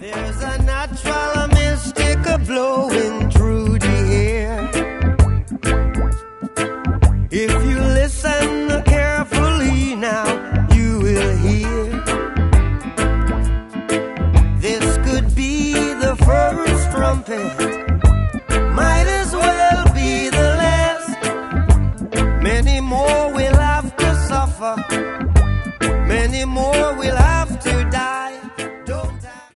There's a natural mystic blowing through the air. If you listen carefully now, you will hear. This could be the first trumpet, might as well be the last. Many more will have to suffer, many more will have to